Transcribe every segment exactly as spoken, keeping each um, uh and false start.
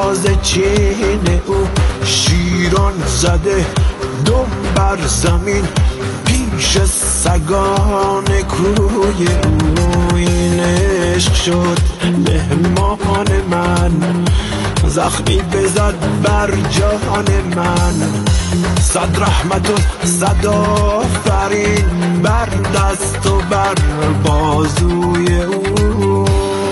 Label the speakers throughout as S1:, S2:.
S1: ناز چین او شیران زده دم بر زمین پیش سگان کوی او. این عشق شد مهمان من زخمی بزد بر جان من. صد رحمت و صد آفرین بر دست و بر بازوی او.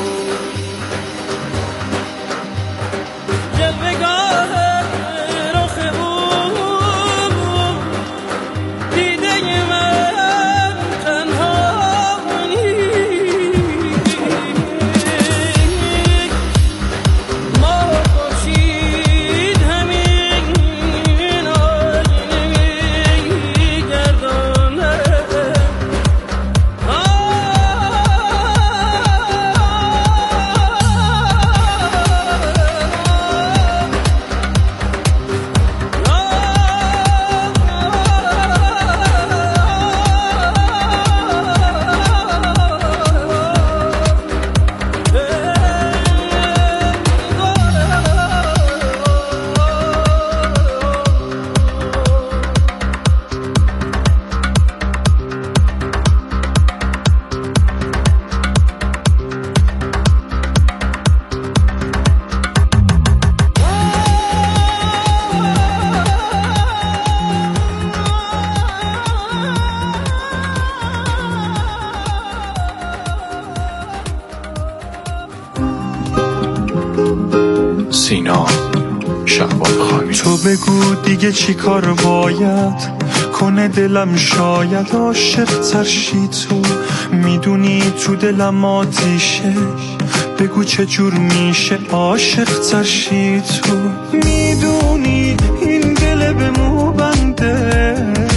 S2: سینا شهبان خانی.
S3: تو بگو دیگه چی کار باید کنه دلم شاید عاشق ترشی. تو میدونی تو دلم آتیشه بگو چه جور میشه عاشق ترشی. تو میدونی این دل به مو بنده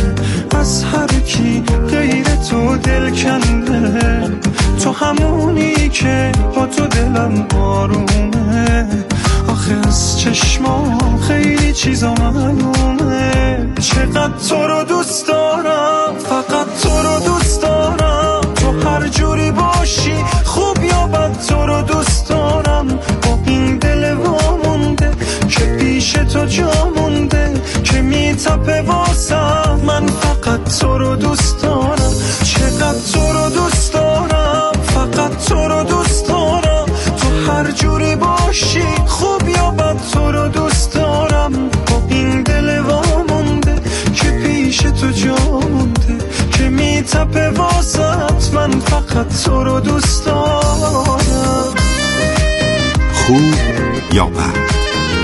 S3: از هر کی غیر تو دل کنده. تو همونی که با تو دلم آرومه. آخه از چشما خیلی چیزا معلومه. چقدر تو رو دوست دارم فقط تو رو دوست دارم. تو هر جوری باشی خوب یا بد تو رو دوست دارم. با این دل وامونده که پیش تو جا مونده که میتپه واسم. من فقط تو رو دوست دارم. چقدر تو رو دوست دارم فقط تو رو دوست دارم. تو هر جوری باشی خوب یا بد تو رو دوست دارم. با این دل وامونده که پیش تو جا مونده که میتپه واسط. من فقط تو رو دوست دارم.
S4: خوب یا بد؟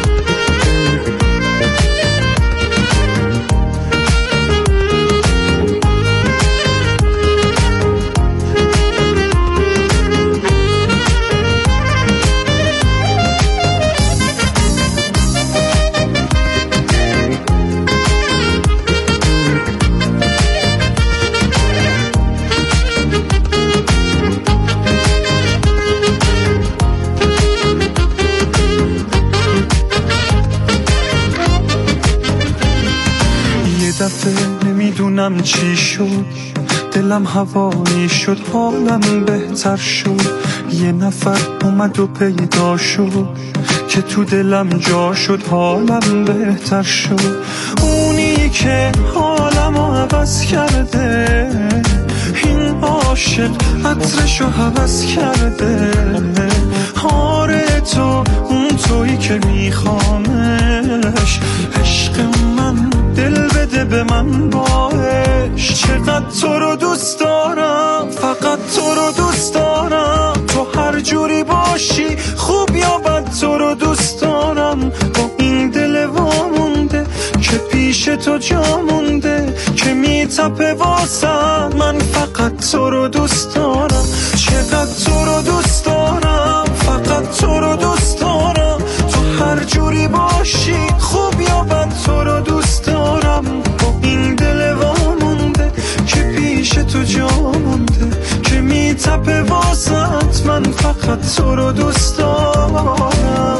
S3: نمیدونم چی شد دلم هوایی شد حالم بهتر شد. یه نفر اومد و پیدا شد که تو دلم جا شد حالم بهتر شد. اونی که حالمو عوض کرده این عاشق عطرشو حوض کرده. آره تو اون تویی که میخوامش. عشق من دل بده به من باش. چقدر تو رو دوست دارم فقط تو رو دوست دارم. تو هر جوری باشی خوب یا بد تو رو دوست دارم. با این دل وامونده که پیش تو جا مونده که میتپه واسم. من فقط تو رو دوست دارم. چقدر تو رو دوست دارم فقط تو رو دوست دارم. تو هر جوری باشی خوب یا بد تو رو دوست دارم. با این دل وامونده که پیش تو جا مونده که میتپه واسط. من فقط تو رو دوست دارم.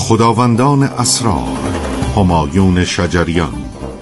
S4: خداوندان اسرار، همایون شجریان.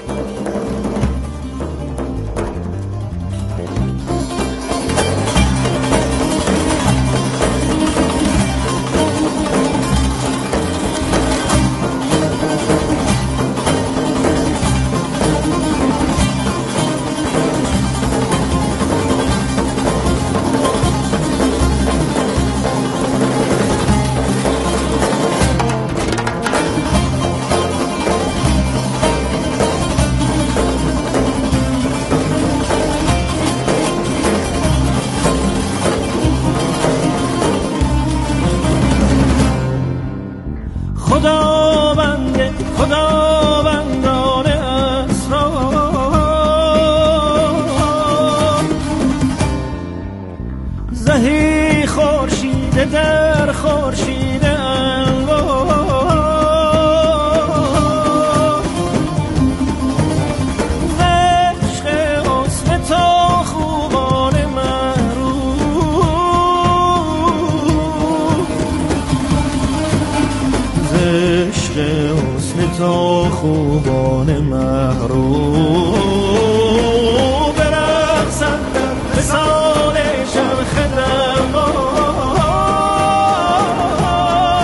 S5: خداوند خداوندان اسرار، زهی خورشید در خورشید انوار، عشق حسن تا خوبان محروم، عشق حسن تا خوبان محروم، برقصند در مثال چرخ دوار.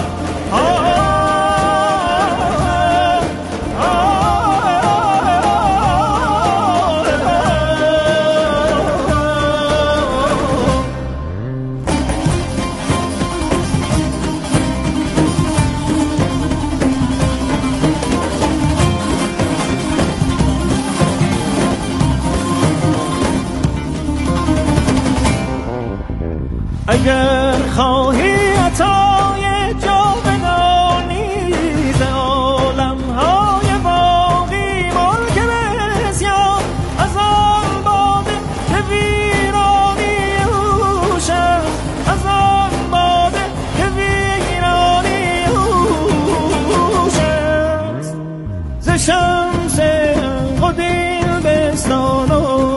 S5: اگر خواهی عطای جاودانی ز عالم‌های باقی ملک بسیار، از آن باده که ویرانی اوش است، از آن باده که ویرانی اوش است، ز شمس قدیم بستان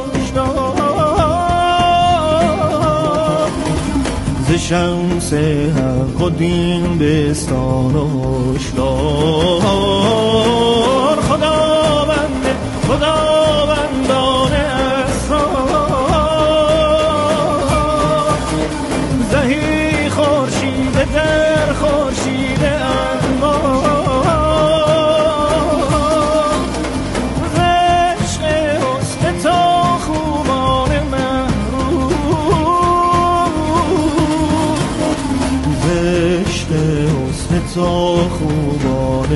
S5: شمس حق و دین بستان و هشدار. خداوند خداوندان اسرار، زهی خورشید در خورشید انوار، عشق حسن تا خوبان تا خوبان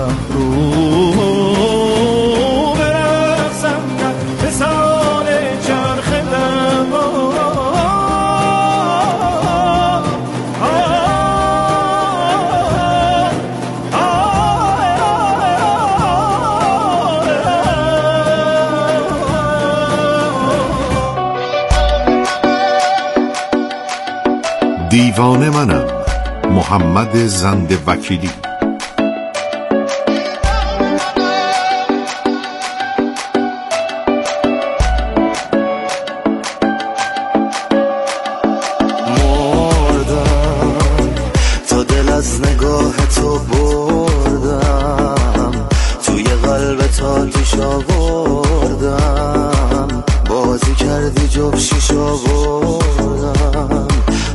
S5: محروم، برقصند در مثال چرخ دوار.
S4: دیوانه منم، محمد زند وکیلی.
S6: مردم تا دل از نگاه تو بردم، توی قلب تا توش آوردم، بازی کردی جفشیش آوردم.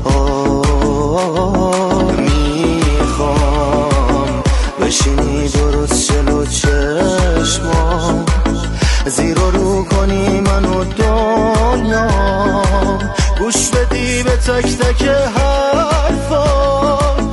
S6: بشینی درست جلو چشمام، زیر و رو کنی منو دنیا، گوش بدی به تک تک حرفام.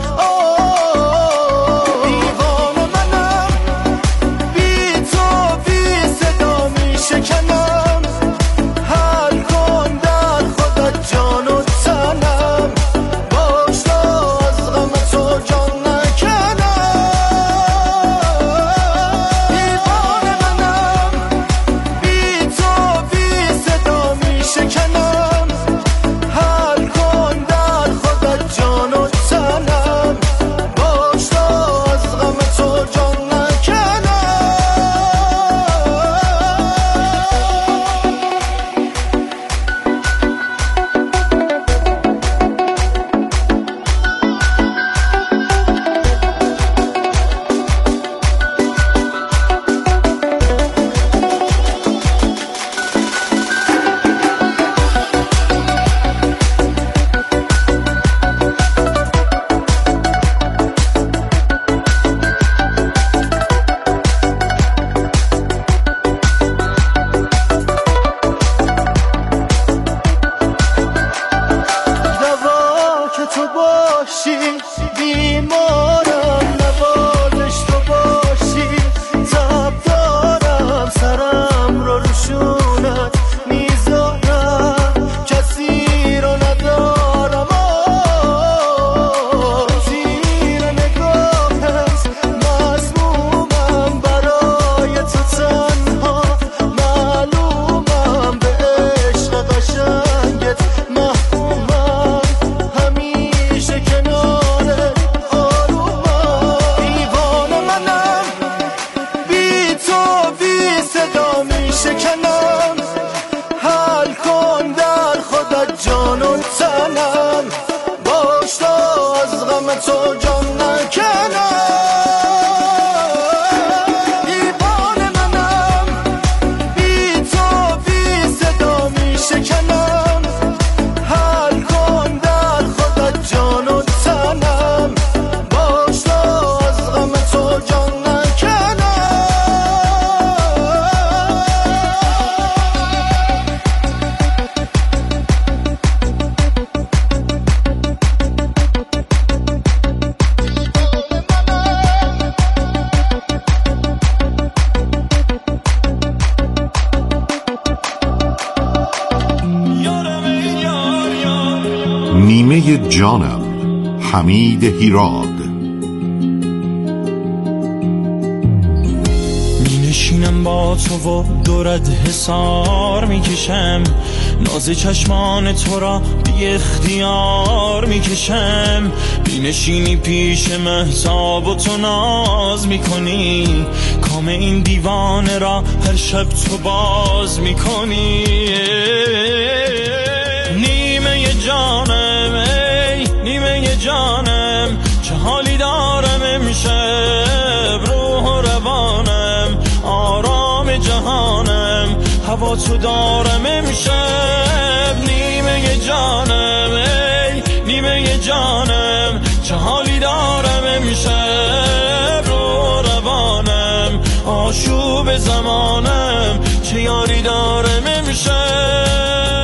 S6: دیوانه منم، بی تو بی صدا می شکنم، حل کن در خودت جان و تنم، باش تا از غم تو جان نکنم. شکنم، حل کن در
S4: جانم حمید هیراد.
S5: نشینم با تو و دورت حسار میکشم، ناز چشمان تو را بی اختیار میکشم. بینشینی پیش مهتاب و تو ناز میکنی، کام این دیوانه را هر شب تو باز میکنی. نیمه جانم ای نیمه جانم، چه حالی دارم امشب، روح و روانم آرام جهانم، هوا تو دارم امشب. نیمه جانم ای نیمه جانم، چه حالی دارم امشب، روح و روانم آشوب زمانم، چه یاری دارم امشب.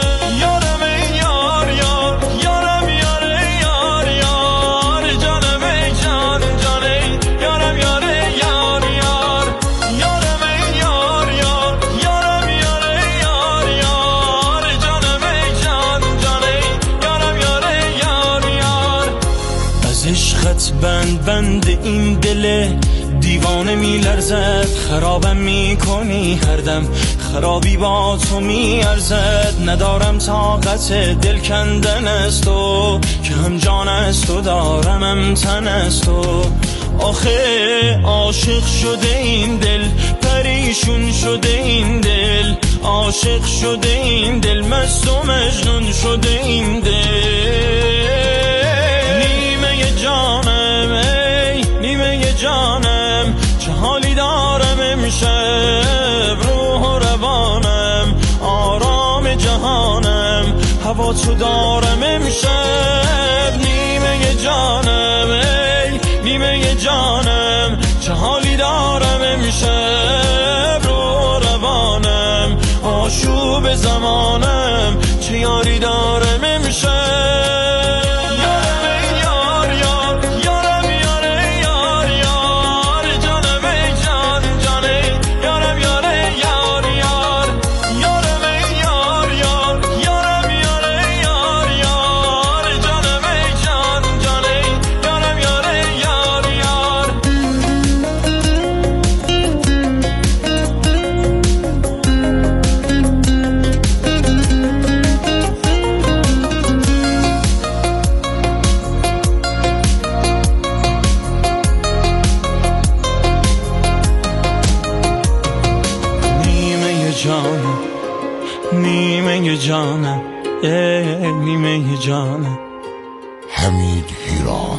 S5: بند بند این دل دیوانه می لرزد، خرابم می کنی هر دم، خرابی با تو می ارزد. ندارم طاقت دل کندن از تو، که هم جان از تو دارم هم تن از تو. آخه عاشق شده این دل، پریشون شده این دل، عاشق شده این دل، مست و مجنون شده این دل. نیمه جانم ای نیمه جانم، چه حالی دارم امشب، روح و روانم آرام جهانم، هوا تو دارم امشب. نیمه جانم ای نیمه جانم، چه حالی دارم امشب، روح و روانم آشوب زمانم، چه یاری دارم امشب. نیمه جانم ای نیمه جانم.
S7: حمید هیراد.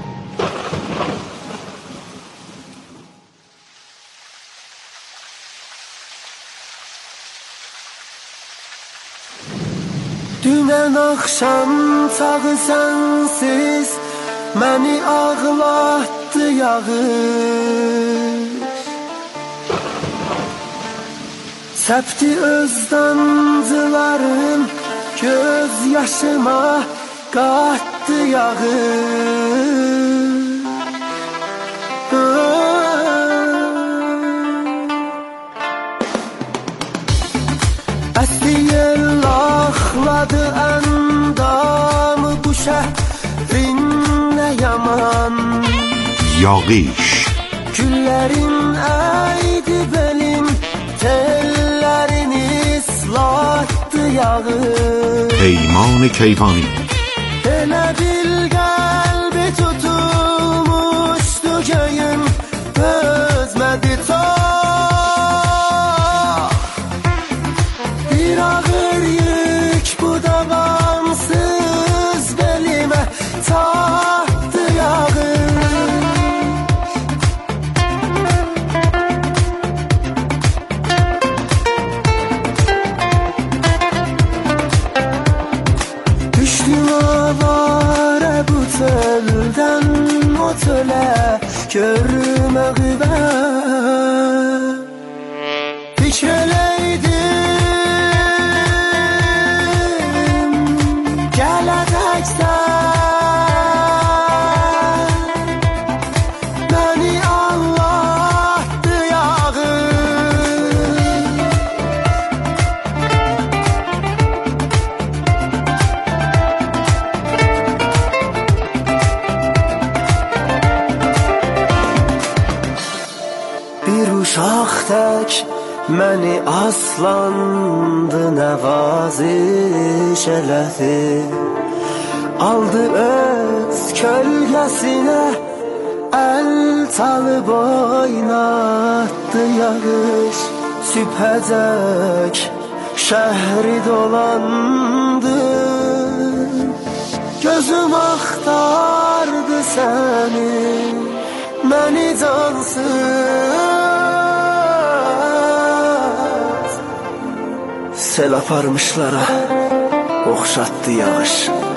S8: Dünən axşam çağı sənsiz məni ağlatdı yağış, səpdi öz damcılarım göz yaşıma, qatdı yağış. Əsli yel axladı əndamı, bu şəhrin nə yaman.
S4: یاغیش
S8: Güllərin əydi belim, tellərini ıslatdı yağış.
S4: پیمان کیوانی.
S8: Elə bil qəlbi tutulmuşdu göyün, özmədi tok. Bir ağır yük bu davamsız belimə çatdı yağış. Düşdüm avara bu çöldən o çölə, görmə qüvvət. Fikr eləydim gələcəksən, məni anlattı yağış. Uşaqdək məni aslandı nəvaziş elədi, aldı öz kölgəsinə əl çalıb oynatdı yağış. Sübhəcək şəhri dolandı, gözüm axtardı səni, məni cansız. Sel aparmışlara oxşatdı yağış.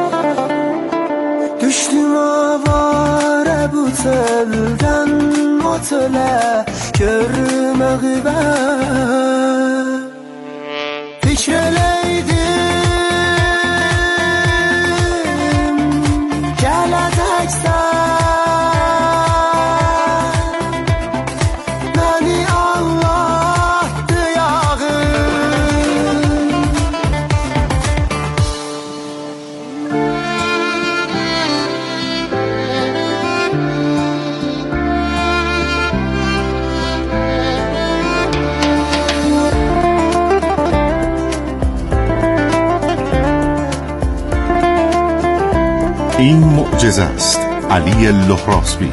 S8: Düşdüm avara bu teldən o telə, görmək bər fikr eləydim gələcəksən.
S4: این معجزه است. علی لهراسبی.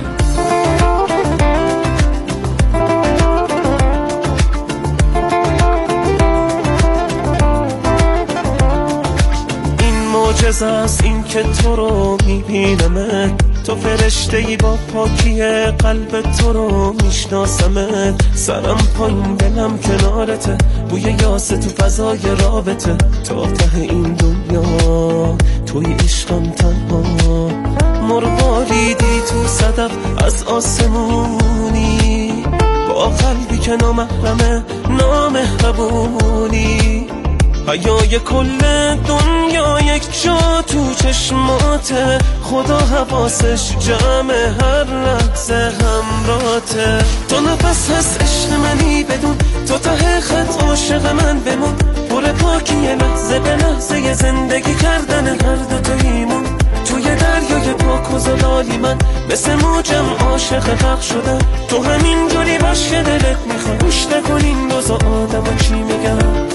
S5: این معجزه است، این که تو رو میبینمت، تو فرشته ای با پاکی قلب تو رو میشناسمت. سرم پایین دلم کنارته، بوی یاسه تو فضای رابطه. تا ته این دنیا توی عشقم تنها، مرغاریدی تو صدف از آسمونی، با قلبی که نامحرمه نامهربونی. حیای کل دنیا یک جا تو چشماته، خدا حواسش جمع هر لحظه همراته. تو نفس هست عشق منی بدون، تو ته خط عاشق من بمون. پر پاکی لحظه به لحظه زندگی کردن هر دو تویمون. توی دریای پاک و زلالی من مثل موجم عاشق غرق شدم. تو همین جوری باش که دلت میخواد، گوش نکن این روزا آدم چی میگن.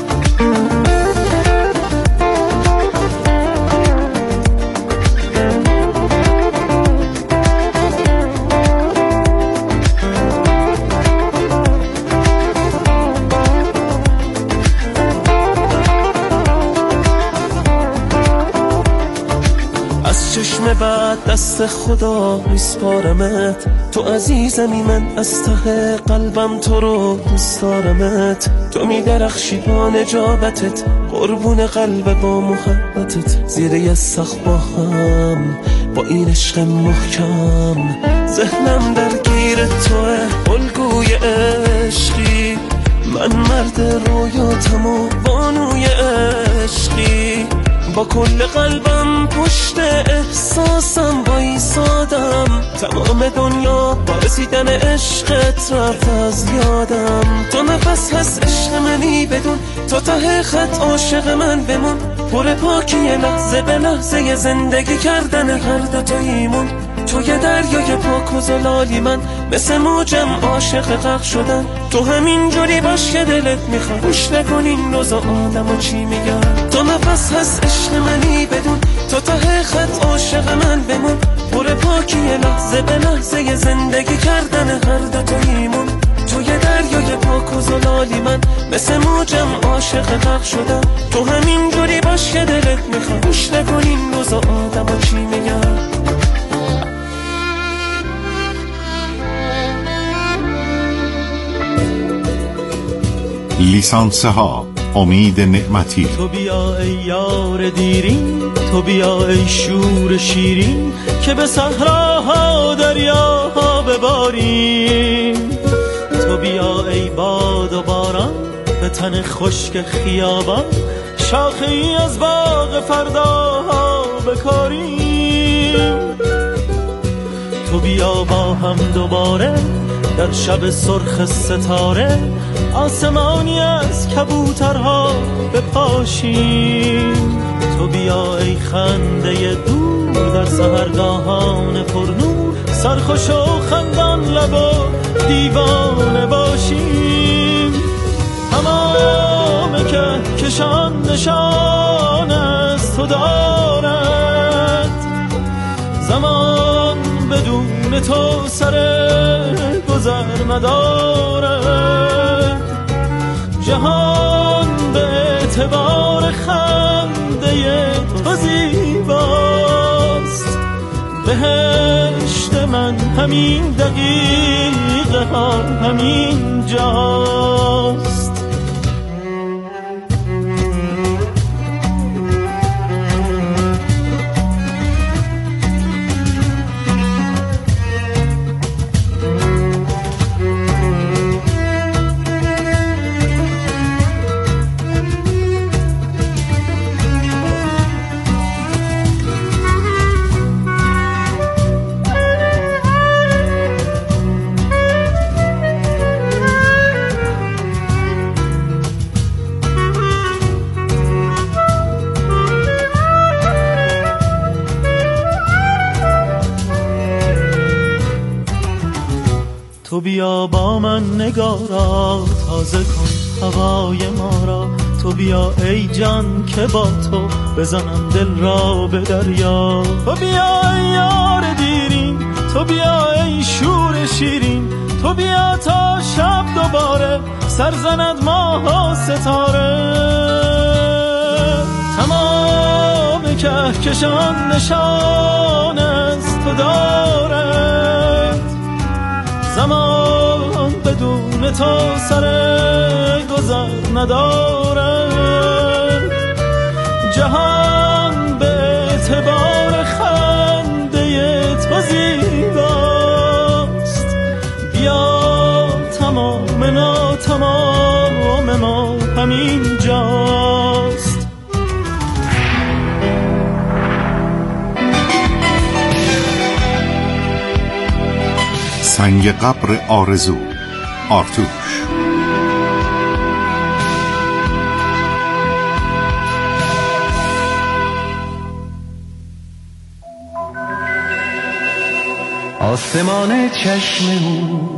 S5: چشم بعد دست خدا میسپارمت، تو عزیزمی من از ته قلبم تو رو دوست دارمت. تو میدرخشی با نجابتت، قربون قلب با محبتت. زیر یه سقف با هم با این عشق محکم، ذهنم درگیر توه الگوی عشقی. من مرد رویاتم و بانوی عشقی، با کل قلبم پشت احساسم بایستادم. تمام دنیا با رسیدن عشقت رفت از یادم. تو نفس هست عشق منی بدون، تو ته خط عاشق من بمون. پر پاکی لحظه به لحظه زندگی کردن هر دو تویمون. توی دریای پاک و زلالی من مثل موجم عاشق غرق شدم. تو همین جوری باش که دلت میخواد، گوش نکن این روزا آدم و چی میگن. تو نفس هست عشق منی بدون، تو ته خط عاشق من بمون. پر پاکی لحظه به لحظه زندگی کردن هر دو تویمون. توی دریای پاک و زلالی من مثل موجم عاشق غرق شدم. تو همین جوری باش که دلت میخواد، گوش نکن این روزا آدم و چی میگن.
S4: لیسانسه ها. امید نعمتی.
S5: تو بیا ای یار دیرین، تو بیا ای شور شیرین، که به صحراها دریاها بباریم. تو بیا ای باد و باران، به تن خشک خیابان، شاخه ای از باغ فرداها بکاریم. تو بیا با هم دوباره در شب سرخ ستاره، آسمانی از کبوترها بپاشیم. تو بیا ای خنده دور در سحرگاهان پرنور، سرخوش و خندان لب و دیوانه باشیم. نشان از تو دارد. زمان بدون تو سر گذر ندارد. جهان به اعتبار خنده تو زیباست. بهشت من همین دقیقه ها همین جاست. تو بیا با من نگارا، تازه کن هوای ما را. تو بیا ای جان که با تو بزنم دل را به دریا. تو بیا ای یار دیرین، تو بیا ای شور شیرین. تو بیا تا شب دوباره سر زند ماه و ستاره. تمام کهکشان نشان از تو دارد. زمان بدون تو سر گذر ندارد. جهان به اعتبار خنده تو زیباست. بیا تمام ناتمام ما همین جاست.
S4: سنگ قبر آرزو، آرتوش.
S8: آسمان چشم او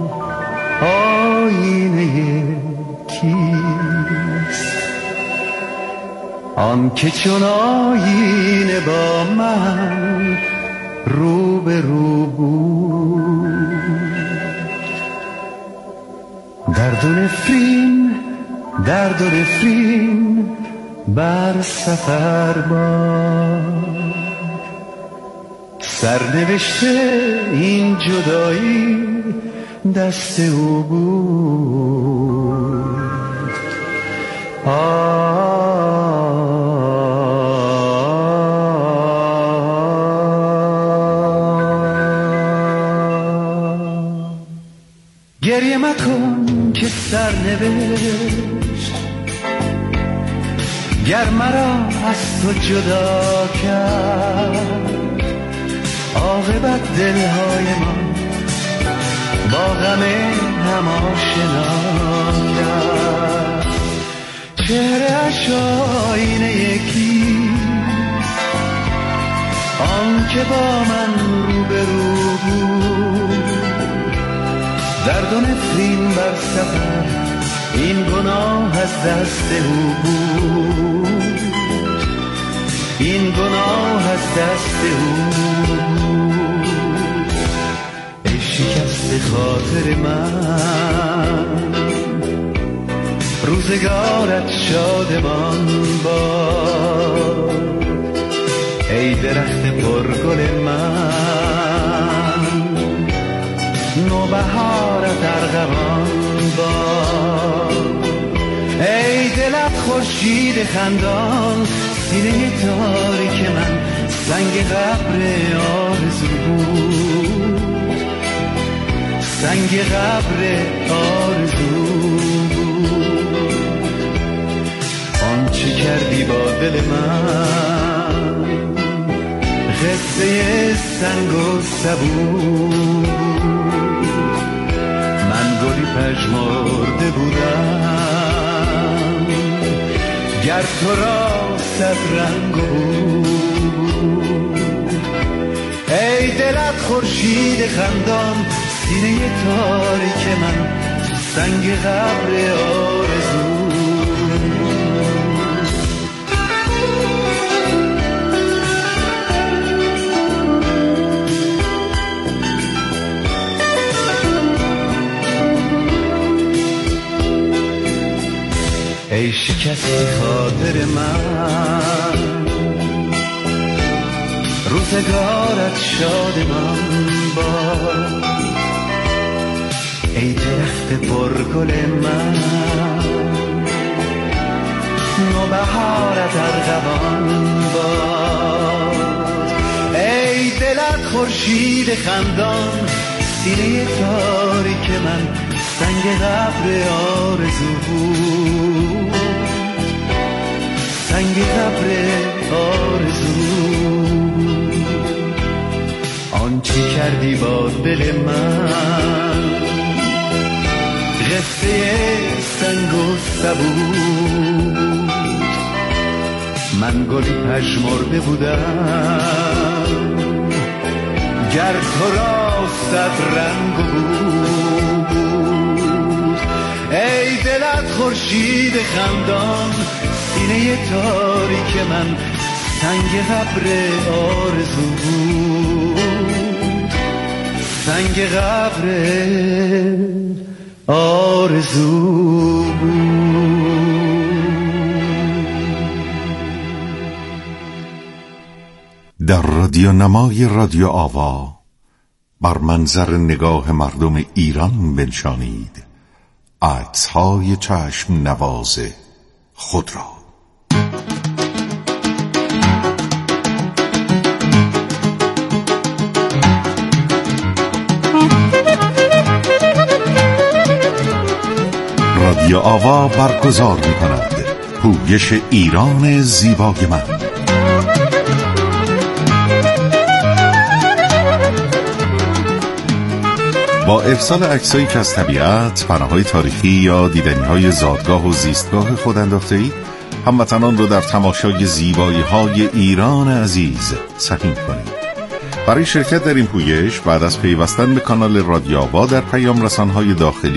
S8: آینه کیست؟ آن که چون آینه با من رو به رو بود. درد و نفرین، درد و نفرین بر سفر باد. سرنوشته این جدایی دست او بود. گریه مکن که سرنوشت گر مرا از تو جدا کرد. عاقبت دلهای ما با غم هم آشناند. چهره‌اش آینه یکیست، آن که با من روبرو بود. درد و نفرین بر سفر این گناه از دست او بود. این گناه از دست او بود. ای شکست خاطر من، روزگارت شادمان باد. ای درخت پرگل من، نوبهارت ارغوان باد. ای دلت خورشید خندان، سینه تاریک من سنگ قبر آرزو بود. سنگ قبر آرزو بود. آنچه کردی با دل من قصه سنگ و سبو. من گلی پژمرده بودم گر تو را صد رنگ بود. ای دلت خورشید خندان، سینه تاریک من سنگ قبر آرزو. ای شکستی خاطر من، روزگارت شادمان باد. ای درخت پرگل من، نوبهارت ارغوان باد. ای دلت خورشید خندان، سینه تاریک من سنگ قبر آرزو بود، سنگ قبر آرزو. آنچه کردی با دل من، قصه سنگ و سبود. من گلی پژمرده بودم، گر تو را صد رنگ بود. ای دلت خورشید خندان، سینه تاریک من سنگ قبر آرزو بود، سنگ قبر آرزو بود.
S4: در رادیو نمای رادیو آوا بر منظر نگاه مردم ایران بنشانید عکس‌های چشم نواز خود را. رادیو آوا برگزار می‌کند پویش ایران زیبای من. با ارسال عکسایی که از طبیعت، پناه‌های تاریخی یا دیدنی‌های زادگاه و زیستگاه خود انداخته‌اید، هموطنان رو در تماشای زیبایی‌های ایران عزیز سهیم کنید. برای شرکت در این پویش بعد از پیوستن به کانال رادیو آوا در پیام رسان‌های داخلی